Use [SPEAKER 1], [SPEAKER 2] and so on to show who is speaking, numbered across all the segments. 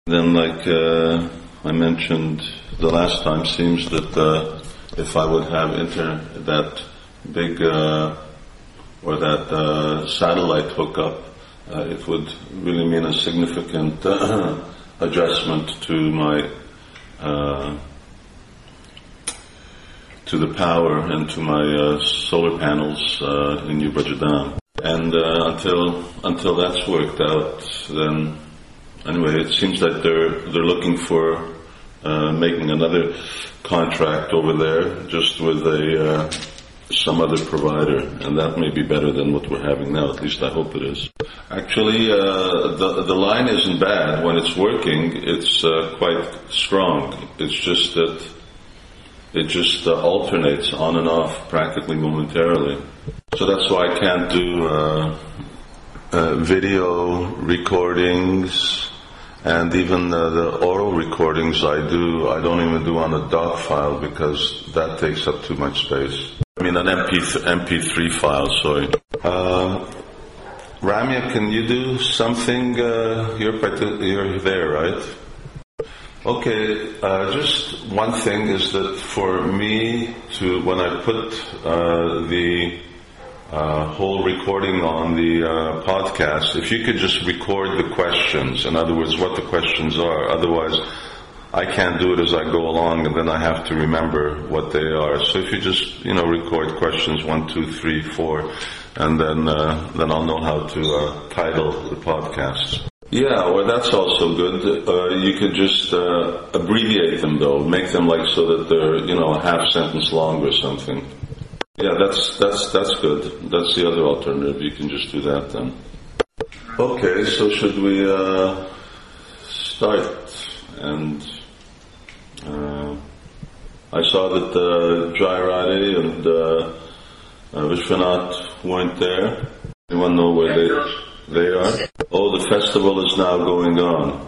[SPEAKER 1] Then, like I mentioned the last time, seems that if I would have that big or that satellite hookup, it would really mean a significant adjustment to my to the power and to my solar panels in New Brajadam. And until that's worked out, then anyway, it seems that they're looking for making another contract over there, just with some other provider, and that may be better than what we're having now. At least I hope it is. Actually, the line isn't bad. When it's working, it's quite strong. It's just that it just alternates on and off practically momentarily. So that's why I can't do video recordings, and even the oral recordings I don't even do on a DOC file because that takes up too much space. I mean an MP3 file, sorry. Ramya, can you do something? You're there, right? Okay, just one thing is that for me when I put the whole recording on the podcast, if you could just record the questions, in other words, what the questions are. Otherwise, I can't do it as I go along, and then I have to remember what they are. So if you just, record questions 1, 2, 3, 4, and then I'll know how to title the podcast. Yeah, well, that's also good. You could just abbreviate them, though, make them so that they're, a half sentence long or something. Yeah, that's good. That's the other alternative. You can just do that then. Okay, so should we start? And I saw that Jairadi and Vishwanath weren't there. Anyone know where they are? Oh, the festival is now going on.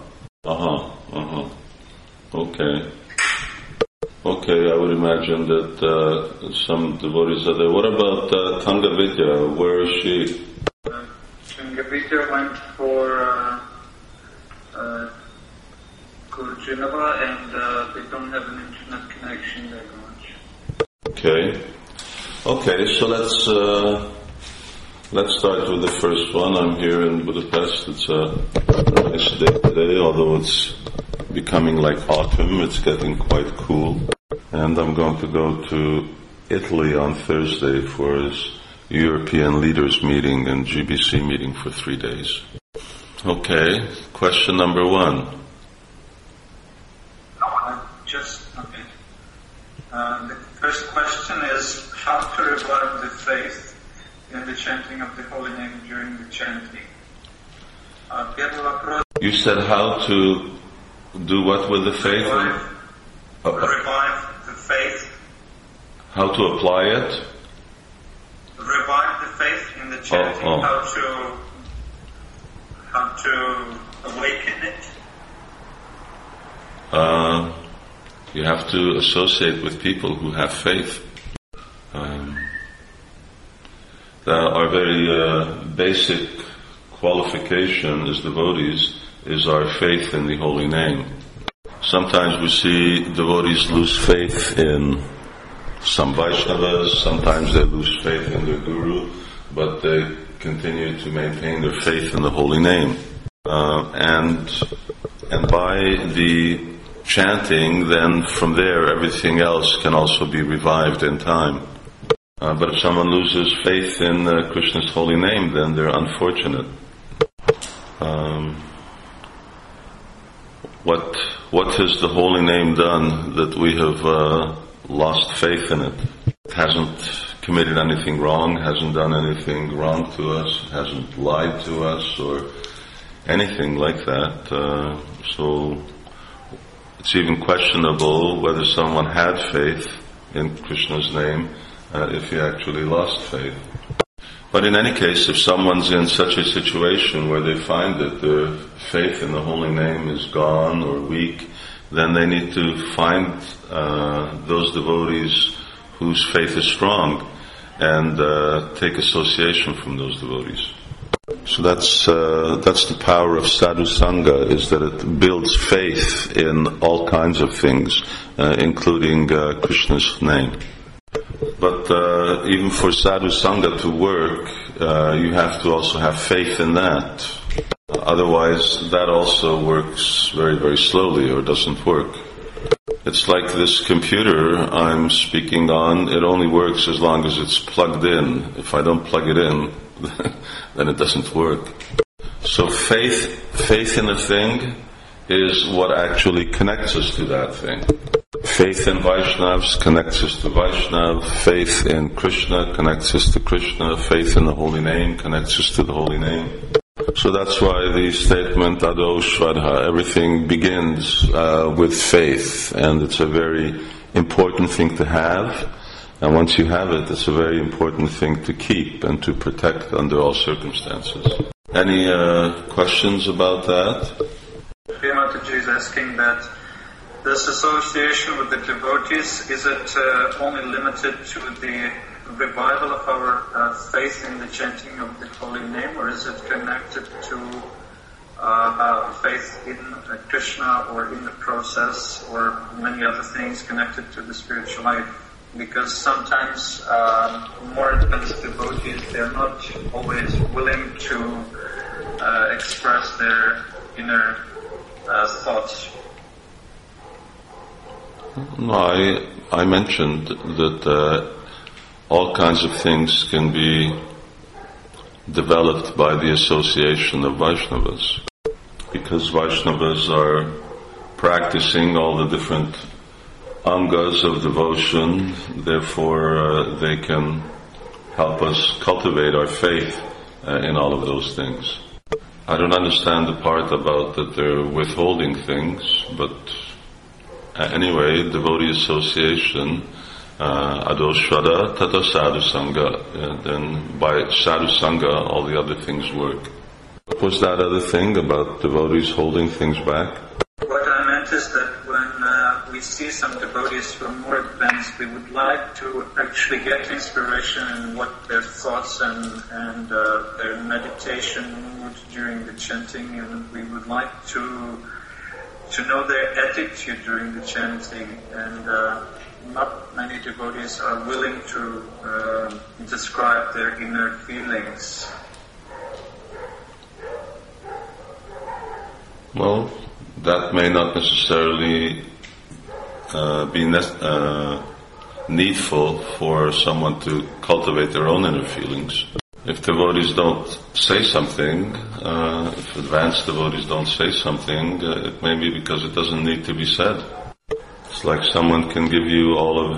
[SPEAKER 1] Okay, I would imagine that some devotees are there. What about Tanga Vidya? Where is she?
[SPEAKER 2] Tanga Vidya went for Kurjanova, and they don't have an internet connection very much. Okay, so let's start with the first one. I'm here in Budapest. It's a nice day today, although it's becoming like autumn. It's getting quite cool. And I'm going to go to Italy on Thursday for his European leaders meeting and GBC meeting for 3 days. Okay, question number 1. The first question is how to revive the faith in the chanting of the holy name during the chanting.
[SPEAKER 1] You said how to do what with the faith?
[SPEAKER 2] Revive the faith.
[SPEAKER 1] How to apply it?
[SPEAKER 2] Revive the faith in the chanting. How to awaken it.
[SPEAKER 1] You have to associate with people who have faith. Our very basic qualification as devotees is our faith in the holy name. Sometimes we see devotees lose faith in some Vaishnavas, sometimes they lose faith in their guru, but they continue to maintain their faith in the holy name. And by the chanting, then from there everything else can also be revived in time. But if someone loses faith in Krishna's holy name, then they're unfortunate. What has the holy name done that we have lost faith in it? It hasn't committed anything wrong, hasn't done anything wrong to us, hasn't lied to us or anything like that. So it's even questionable whether someone had faith in Krishna's name if he actually lost faith. But in any case, if someone's in such a situation where they find that their faith in the holy name is gone or weak, then they need to find those devotees whose faith is strong and take association from those devotees.
[SPEAKER 2] So that's the power of sadhu sangha, is that it builds faith in all kinds of things, including Krishna's name. But even for sadhu sangha to work, you have to also have faith in that. Otherwise, that also works very, very slowly, or doesn't work. It's like this computer I'm speaking on. It only works as long as it's plugged in. If I don't plug it in, then it doesn't work. So faith in a thing is what actually connects us to that thing. Faith in Vaishnavas connects us to Vaishnav. Faith in Krishna connects us to Krishna. Faith in the Holy Name connects us to the Holy Name. So that's why the statement Ado Shraddha, everything begins with faith, and it's a very important thing to have. And once you have it, it's a very important thing to keep and to protect under all circumstances. Any questions about that?
[SPEAKER 3] Mataji is asking that this association with the devotees, is it only limited to the revival of our faith in the chanting of the holy name, or is it connected to faith in Krishna or in the process, or many other things connected to the spiritual life? Because sometimes more advanced devotees, they're not always willing to express their inner thoughts.
[SPEAKER 2] No, I mentioned that all kinds of things can be developed by the association of Vaishnavas, because Vaishnavas are practicing all the different angas of devotion. Therefore, they can help us cultivate our faith in all of those things. I don't understand the part about that they're withholding things, but anyway, devotee association, Ado Shraddha Tata Sadhu Sangha, then by Sadhu Sangha all the other things work. What was that other thing about devotees holding things back?
[SPEAKER 3] What I meant is that when we see some devotees who are more advanced, we would like to actually get inspiration in what their thoughts and their meditation mood during the chanting, and we would like to know their attitude during the chanting, and not many devotees are willing to describe their inner feelings.
[SPEAKER 2] Well, that may not necessarily be needful for someone to cultivate their own inner feelings. If devotees don't say something, if advanced devotees don't say something, it may be because it doesn't need to be said. It's like someone can give you all of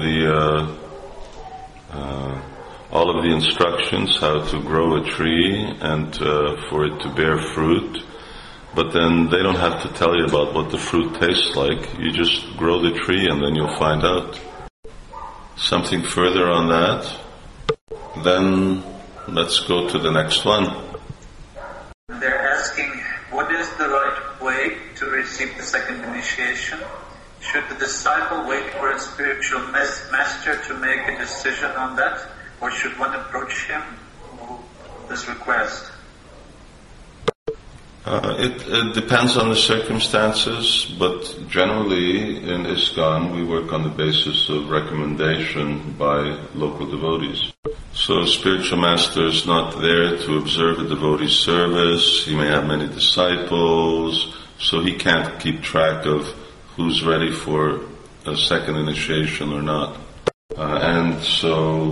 [SPEAKER 2] the instructions how to grow a tree and for it to bear fruit, but then they don't have to tell you about what the fruit tastes like. You just grow the tree and then you'll find out. Something further on that? Then let's go to the next one.
[SPEAKER 3] They're asking, what is the right way to receive the second initiation? Should the disciple wait for a spiritual master to make a decision on that, or should one approach him with this request?
[SPEAKER 2] It depends on the circumstances, but generally in ISKCON we work on the basis of recommendation by local devotees. So a spiritual master is not there to observe a devotee's service. He may have many disciples, so he can't keep track of who's ready for a second initiation or not. And so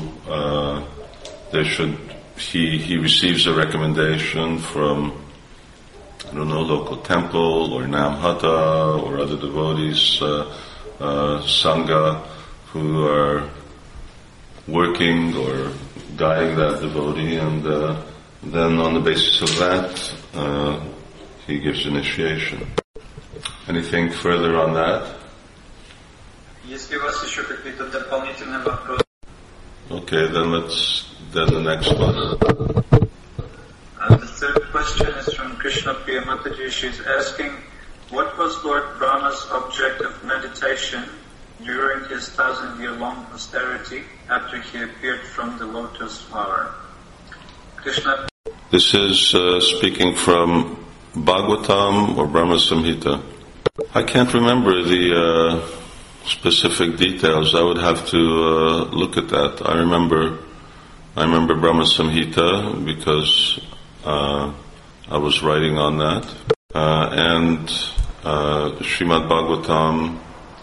[SPEAKER 2] he receives a recommendation from, I don't know, local temple or Namhata or other devotees, Sangha, who are working or guiding that devotee, and then on the basis of that, he gives initiation. Anything further on that?
[SPEAKER 3] Если у вас еще какие-то дополнительные вопросы.
[SPEAKER 2] Okay, then the next one.
[SPEAKER 3] The third question is from Krishna Priya Mataji. She's asking, what was Lord Brahma's object of meditation during his 1,000-year-long austerity after he appeared from the lotus flower? Krishna.
[SPEAKER 2] This is speaking from Bhagavatam or Brahma Samhita. I can't remember the specific details. I would have to look at that. I remember Brahma Samhita because I was writing on that, and Srimad Bhagavatam,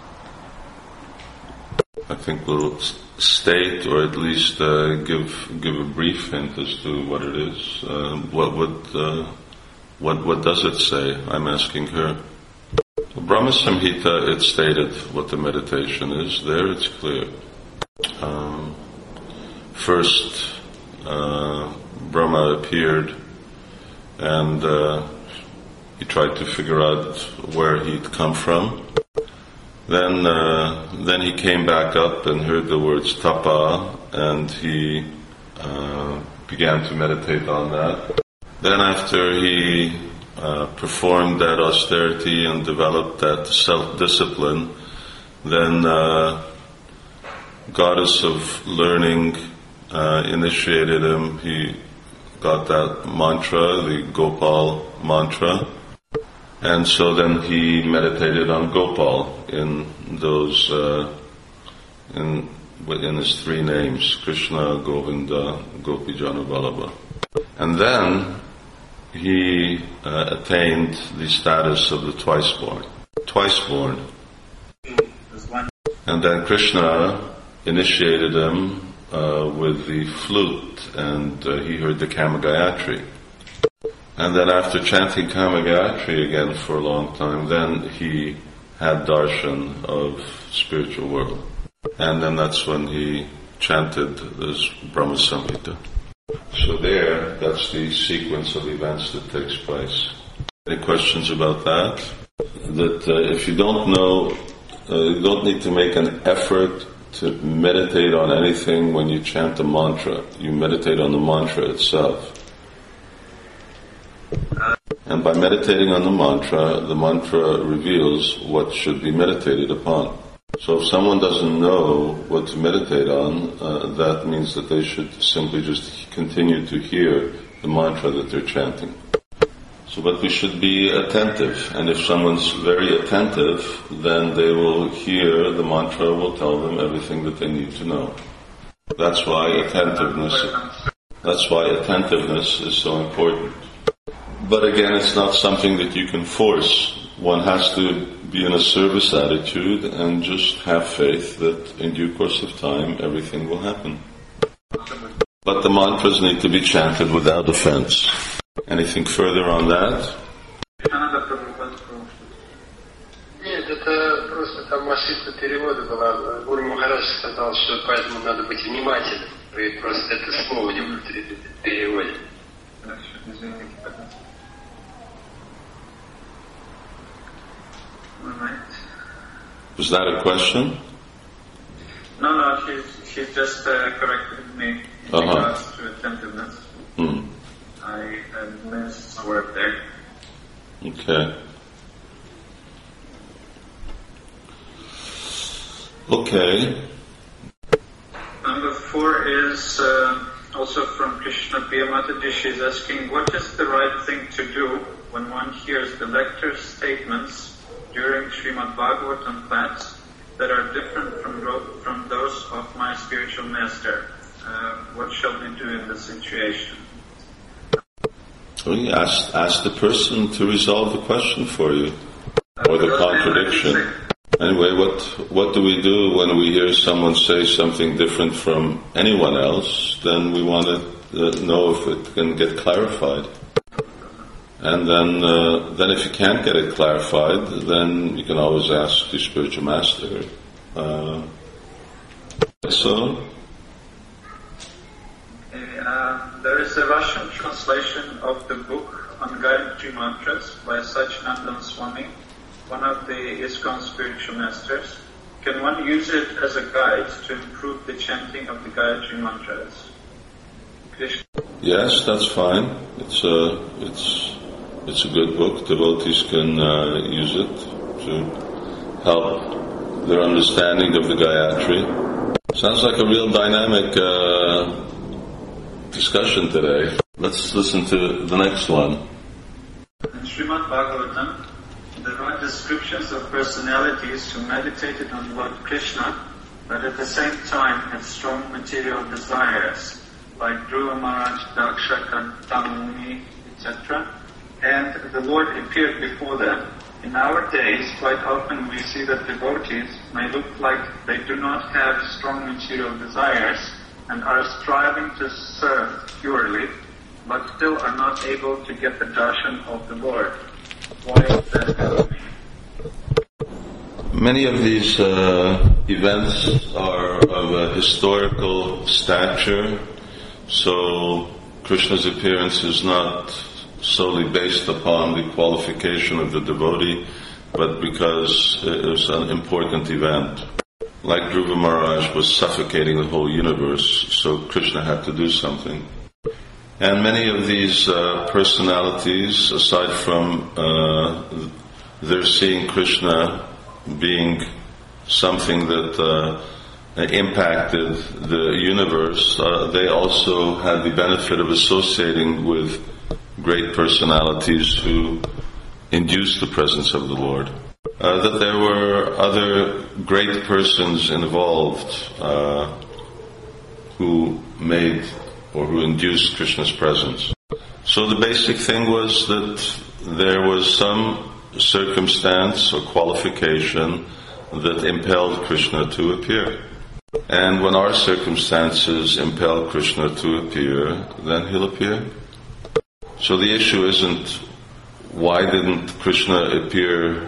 [SPEAKER 2] I think, will state, or at least give a brief hint as to what it is. What does it say? I'm asking her. Brahma Samhita, it stated what the meditation is. There, it's clear. First, Brahma appeared, and he tried to figure out where he'd come from. Then he came back up and heard the words tapa, and he began to meditate on that. Then after he performed that austerity and developed that self-discipline, then Goddess of Learning initiated him. He got that mantra, the Gopal mantra. And so then he meditated on Gopal in those, in his three names, Krishna, Govinda, Gopijana Vallabha. And then he attained the status of the twice-born. And then Krishna initiated him with the flute, and he heard the Kama Gayatri. And then after chanting Kama Gayatri again for a long time, then he had darshan of spiritual world. And then that's when he chanted this Brahma Samhita. So that's the sequence of events that takes place. Any questions about that? That if you don't know, you don't need to make an effort to meditate on anything when you chant the mantra. You meditate on the mantra itself. And by meditating on the mantra reveals what should be meditated upon. So if someone doesn't know what to meditate on, that means that they should simply just continue to hear the mantra that they're chanting. So, but we should be attentive, and if someone's very attentive, then they will hear the mantra will tell them everything that they need to know. That's why attentiveness is so important. But again, it's not something that you can force. One has to be in a service attitude and just have faith that in due course of time everything will happen. But the mantras need to be chanted without offense. Anything further on that?
[SPEAKER 4] Нет, это просто там ошибка перевода была. Гуру Махарадж сказал, что поэтому надо быть внимательным. Вы просто это слово не переводите.
[SPEAKER 2] Was that a question?
[SPEAKER 3] No, she just corrected me in regards to attentiveness. I missed a word there.
[SPEAKER 2] Okay. Okay.
[SPEAKER 3] Number 4 is also from Krishna Priya Mataji. She's asking, what is the right thing to do when one hears the lector's statements during Srimad Bhagavatam class that are different from those of my spiritual master? What shall we do in this situation?
[SPEAKER 2] Well, you ask the person to resolve the question for you, or the contradiction. Anyway, what do we do when we hear someone say something different from anyone else? Then we want to know if it can get clarified. And then if you can't get it clarified, then you can always ask the spiritual master.
[SPEAKER 3] There is a Russian translation of the book on Gayatri Mantras by Satchidananda Swami, one of the ISKCON spiritual masters. Can one use it as a guide to improve the chanting of the Gayatri Mantras? Krishna.
[SPEAKER 2] Yes, that's fine. It's a good book. Devotees can use it to help their understanding of the Gayatri. Sounds like a real dynamic discussion today. Let's listen to the next one.
[SPEAKER 3] In Srimad Bhagavatam, there are descriptions of personalities who meditated on Lord Krishna, but at the same time had strong material desires, like Dhruva Maharaj, Daksha, Kantamuni, etc. And the Lord appeared before them. In our days, quite often we see that devotees may look like they do not have strong material desires and are striving to serve purely, but still are not able to get the darshan of the Lord. Why is that happening?
[SPEAKER 2] Many of these events are of a historical stature, so Krishna's appearance is not solely based upon the qualification of the devotee, but because it was an important event. Like Dhruva Maharaj was suffocating the whole universe, so Krishna had to do something. And many of these personalities, aside from their seeing Krishna being something that impacted the universe, they also had the benefit of associating with great personalities who induced the presence of the Lord. That there were other great persons involved who made or who induced Krishna's presence. So the basic thing was that there was some circumstance or qualification that impelled Krishna to appear. And when our circumstances impel Krishna to appear, then he'll appear. So the issue isn't why doesn't Krishna appear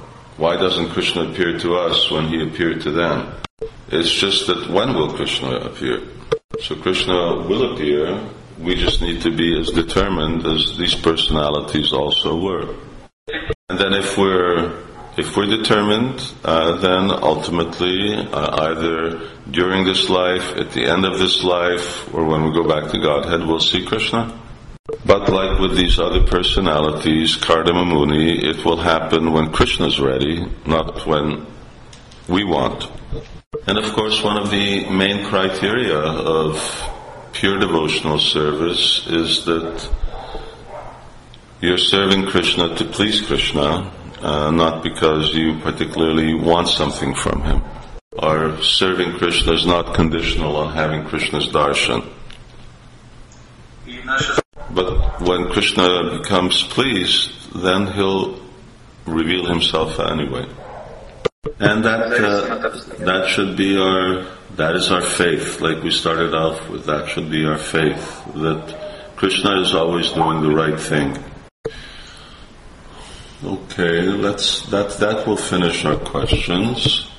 [SPEAKER 2] to us when he appeared to them? It's just that when will Krishna appear? So Krishna will appear, we just need to be as determined as these personalities also were. And then if we're determined, then ultimately, either during this life, at the end of this life, or when we go back to Godhead, we'll see Krishna. But like with these other personalities, Kardama Muni, it will happen when Krishna's ready, not when we want. And of course, one of the main criteria of pure devotional service is that you're serving Krishna to please Krishna, not because you particularly want something from him. Our serving Krishna is not conditional on having Krishna's darshan. But when Krishna becomes pleased, then he'll reveal himself anyway. And that should be that is our faith, like we started off with. That should be our faith, that Krishna is always doing the right thing. Okay, that will finish our questions.